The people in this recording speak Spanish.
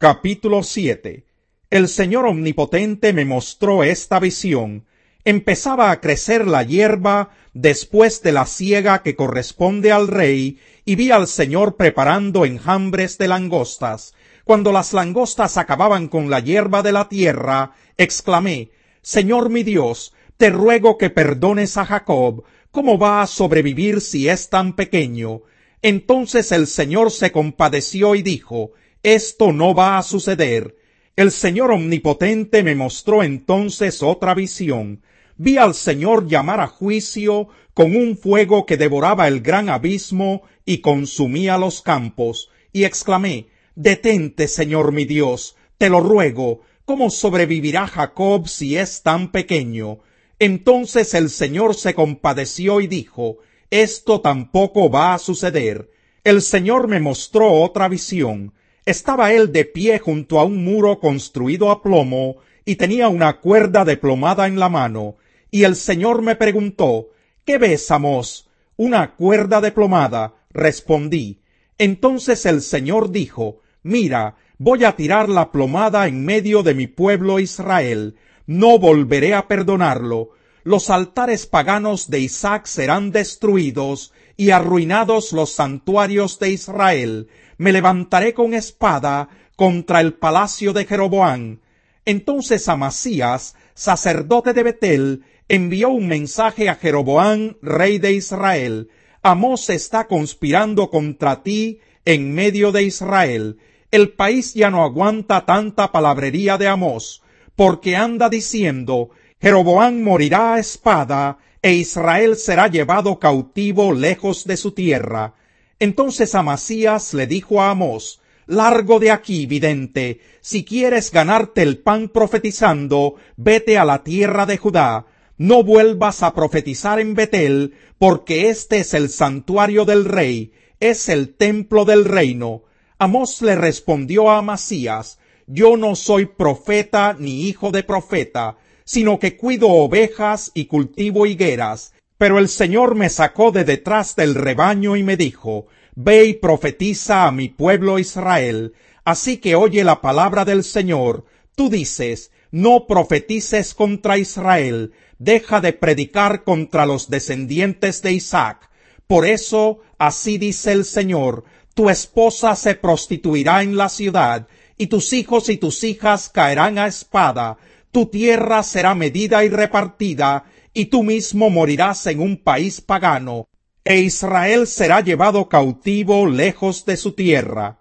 Capítulo 7. El Señor Omnipotente me mostró esta visión. Empezaba a crecer la hierba después de la siega que corresponde al rey, y vi al Señor preparando enjambres de langostas. Cuando las langostas acababan con la hierba de la tierra, exclamé: Señor mi Dios, te ruego que perdones a Jacob. ¿Cómo va a sobrevivir si es tan pequeño? Entonces el Señor se compadeció y dijo: esto no va a suceder. El Señor Omnipotente me mostró entonces otra visión. Vi al Señor llamar a juicio con un fuego que devoraba el gran abismo y consumía los campos, y exclamé: detente, Señor mi Dios, te lo ruego. ¿Cómo sobrevivirá Jacob si es tan pequeño? Entonces el Señor se compadeció y dijo: esto tampoco va a suceder. El Señor me mostró otra visión. Estaba él de pie junto a un muro construido a plomo, y tenía una cuerda de plomada en la mano. Y el Señor me preguntó: ¿qué ves, Amós? Una cuerda de plomada, respondí. Entonces el Señor dijo: mira, voy a tirar la plomada en medio de mi pueblo Israel. No volveré a perdonarlo. Los altares paganos de Isaac serán destruidos, y arruinados los santuarios de Israel. Me levantaré con espada contra el palacio de Jeroboam. Entonces Amasías, sacerdote de Betel, envió un mensaje a Jeroboam, rey de Israel: Amós está conspirando contra ti en medio de Israel. El país ya no aguanta tanta palabrería de Amós, porque anda diciendo: Jeroboam morirá a espada, e Israel será llevado cautivo lejos de su tierra. Entonces Amasías le dijo a Amós: largo de aquí, vidente. Si quieres ganarte el pan profetizando, vete a la tierra de Judá. No vuelvas a profetizar en Betel, porque este es el santuario del rey, es el templo del reino. Amós le respondió a Amasías: yo no soy profeta ni hijo de profeta, sino que cuido ovejas y cultivo higueras. Pero el Señor me sacó de detrás del rebaño y me dijo: ve y profetiza a mi pueblo Israel. Así que oye la palabra del Señor. Tú dices: no profetices contra Israel, deja de predicar contra los descendientes de Isaac. Por eso, así dice el Señor: tu esposa se prostituirá en la ciudad, y tus hijos y tus hijas caerán a espada. Tu tierra será medida y repartida, y tú mismo morirás en un país pagano, e Israel será llevado cautivo lejos de su tierra.